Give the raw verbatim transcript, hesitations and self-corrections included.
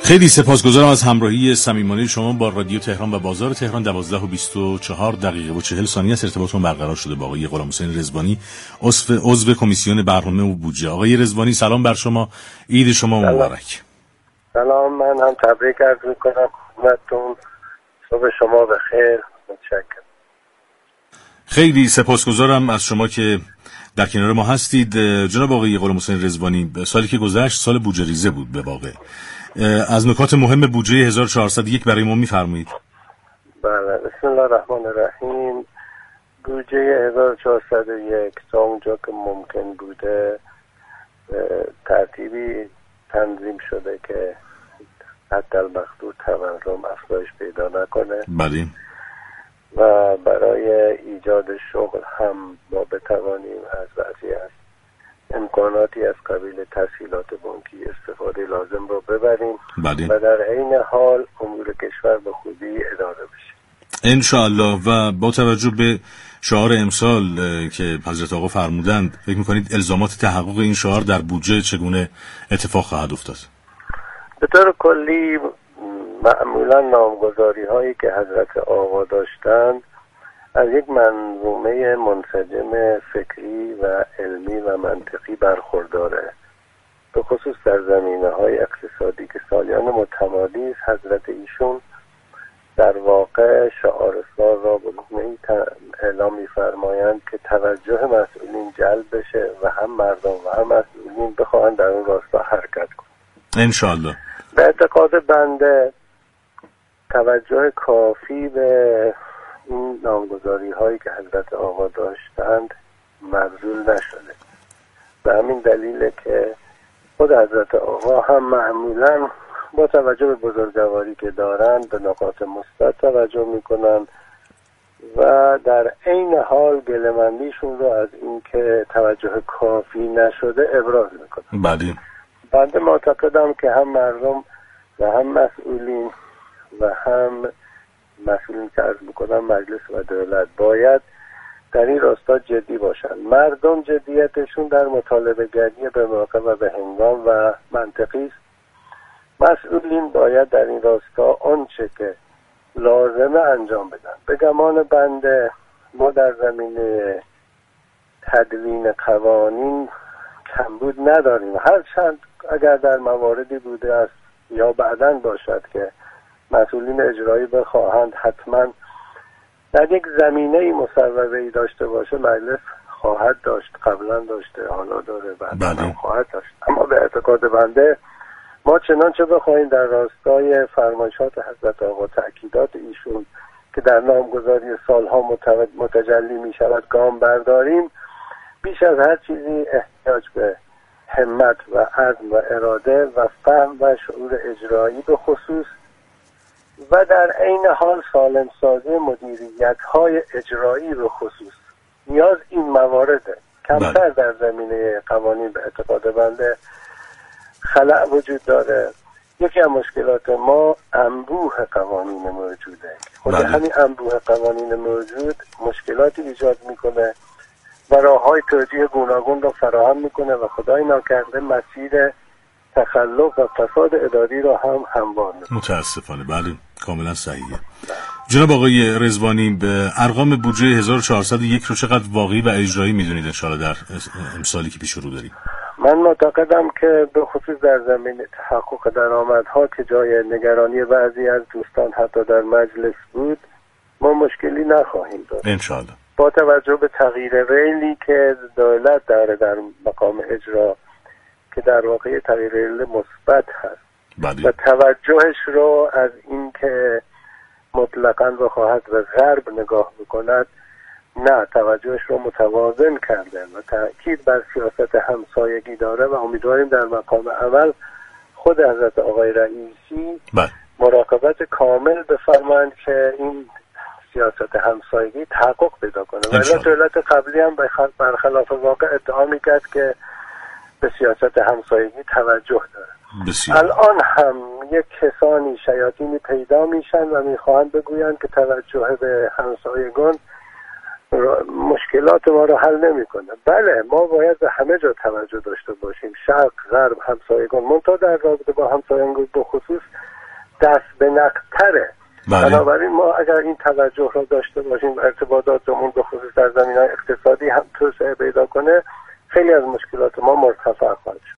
خیلی سپاسگزارم از همراهی صمیمانه شما با رادیو تهران و بازار تهران. دوازده و بیست و چهار دقیقه و چهل ثانیه است ارتباطمون برقرار شده با آقای غلامحسین رضوانی، عضو عضو کمیسیون برنامه و بودجه. آقای رضوانی سلام بر شما، عید شما مبارک. سلام، من هم تبریک عرض می‌کنم خدمتتون، صبح شما بخیر. متشکرم. خیلی سپاسگزارم از شما که در کنار ما هستید. جناب آقای غلامحسین رضوانی، سالی که گذشت سال بودجه ریزه بود به واقع. از نکات مهم بودجه هزار و چهارصد و یک برای ما می‌فرمایید؟ بله، بسم الله الرحمن الرحیم. بودجه هزار و چهارصد و یک تا اونجا که ممکن بوده ترتیبی تنظیم شده که حداقل تورم افزایش پیدا نکنه. بله. و برای ایجاد شغل هم ما بتوانیم از بعضی از امکاناتی از قبیل تسهیلات بانکی استفاده لازم رو ببریم. بله. و در عین حال امور کشور به خوبی اداره بشه ان شاء الله. و با توجه به شعار امسال که حضرت آقا فرمودند، فکر می‌کنید الزامات تحقق این شعار در بودجه چگونه اتفاق خواهد افتاد؟ به طور کلی معمولا نامگذاری هایی که حضرت آقا داشتند از یک منظومه منسجم فکری و علمی و منطقی برخورداره، به خصوص در زمینه های اقتصادی که سالیان متمادی است. حضرت ایشون در واقع شعار سال را به گونه‌ای اعلام می‌فرمایند که توجه مسئولین جلب بشه و هم مردم و هم مسئولین بخواهند در اون راستا حرکت کنند. ان شاء الله. به اعتقاد بنده توجه کافی به این نامگذاری هایی که حضرت آقا داشتند مبذول نشده. به همین دلیله که خود حضرت آقا هم معمولاً با توجه به بزرگواری که دارند به نکات مثبت توجه میکنن و در عین حال گله‌مندیشون رو از اینکه توجه کافی نشده ابراز میکنن. بله. بنده معتقدم که هم مردم و هم مسئولین و هم مسئولین که عرض میکنم مجلس و دولت باید در این راستا جدی باشن. مردم جدیتشون در مطالبه گری به موقع و به هنگام و منطقی است. مسئولین باید در این راستا آنچه که لازمه انجام بدن. به گمان بنده ما در زمینه تدوین قوانین کمبود نداریم، هرچند اگر در مواردی بوده است یا بعداً باشد که مسئولین اجرایی بخواهند حتما در یک زمینه مصوبه‌ای داشته باشه، مجلس خواهد داشت، قبلا داشته، حالا داره، بعدا هم خواهد داشت. اما به اعتقاد بنده ما چنانچه بخواهیم در راستای فرمایشات حضرت آقا، تأکیدات ایشون که در نامگذاری سالها متجلی می شود گام برداریم، بیش از هر چیزی احتیاج به همت و عزم و اراده و فهم و شعور اجرایی به خصوص و در عین حال سالم سازی مدیریت های اجرایی به خصوص نیاز این موارده. کمتر در زمینه قوانین به اعتقاد بنده خلأ وجود داره. یکی از مشکلات ما انبوه قوانین موجوده. خود همین انبوه قوانین موجود مشکلاتی ایجاد میکنه و راه‌های توجیه گوناگون رو فراهم میکنه و خدای ناکرده مسیر تخلف و فساد اداری رو هم هموار میکنه. متاسفانه بله، کاملا صحیحه. جناب آقای رضوانی، به ارقام بودجه هزار و چهارصد و یک رو چقدر واقعی و اجرایی میدونید ان شاءالله در امسالی که پیش رو داریم؟ من معتقدم که به خصوص در زمینه تحقق درآمدها که جای نگرانی بعضی از دوستان حتی در مجلس بود، ما مشکلی نخواهیم داشت ان شاءالله. با توجه به تغییر ریلی که دولت داره در مقام اجرا که در واقع تغییر ریل مثبت هست بله. و توجهش رو از این که مطلقاً بخواهد به غرب نگاه بکند، نه، توجهش رو متوازن کرده و تأکید بر سیاست همسایگی داره و امیدواریم در مقام اول خود حضرت آقای رئیسی بله. مراقبت کامل بفرمایند که این سیاست همسایگی تحقق پیدا کنه. و دولت قبلی هم برخلاف واقع ادعا میکرد که به سیاست همسایگی توجه داره. بسیار. الان هم یک کسانی شیاطینی پیدا میشن و میخواهند بگویند که توجه به همسایگان مشکلات ما رو حل نمیکنه. بله ما باید به همه جا توجه داشته باشیم، شرق، غرب، همسایگان، منتها در رابطه با همسایگان به خصوص دست به نقدتره. بنابراین ما اگر این توجه را داشته باشیم و ارتباطاتمون به خصوص در زمینه‌های اقتصادی هم توسعه پیدا کنه، خیلی از مشکلات ما مرتفع خواهد شد.